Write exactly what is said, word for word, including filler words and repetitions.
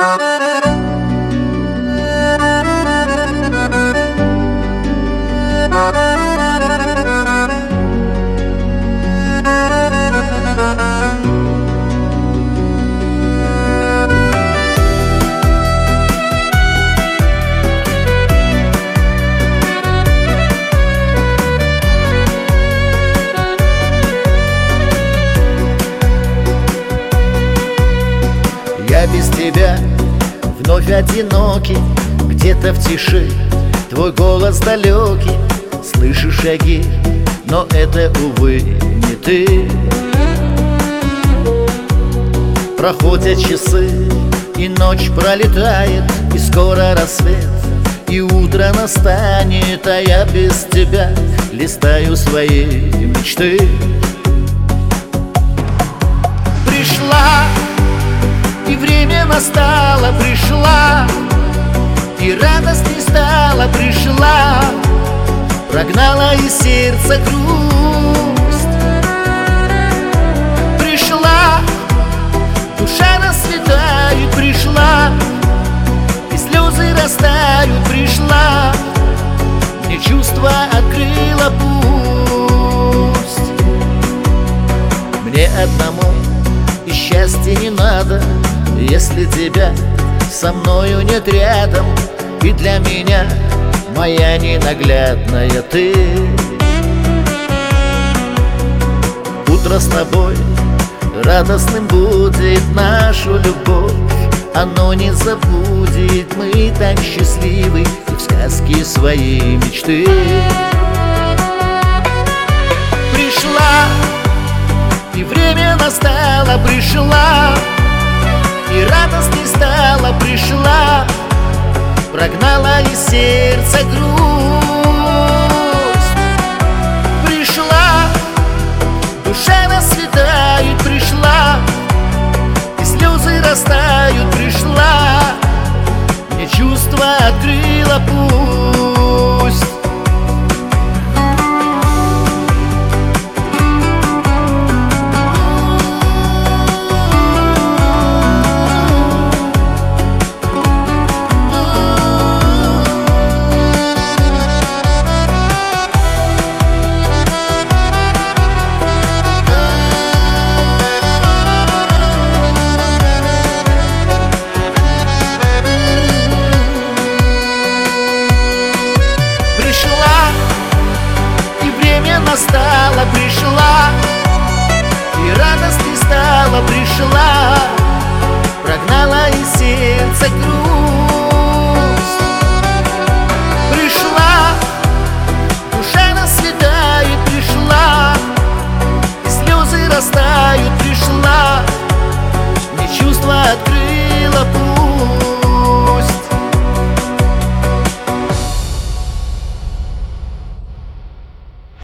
Я без тебя вновь одинокий, где-то в тиши твой голос далекий. Слышу шаги, но это, увы, не ты. Проходят часы, и ночь пролетает, и скоро рассвет, и утро настанет, а я без тебя листаю свои мечты. Пришла, и время настало, пришла, и радость не стала, пришла, прогнала из сердца грусть. Пришла, душа расцветает, пришла, и слезы растают, пришла, мне чувство открыла пусть. Мне одному и счастья не надо, если тебя со мною нет рядом. И для меня моя ненаглядная ты. Утро с тобой радостным будет нашу любовь, оно не забудет, мы так счастливы, и в сказке своей мечты. Пришла, и время настало, пришла, и радость не стала, пришла, прогнала из сердца грусть. Пришла, душа расцветает, пришла, и слезы растают, пришла, мне чувство открыла пусть. Настала, пришла, и радость не стала, пришла, прогнала из сердца грусть.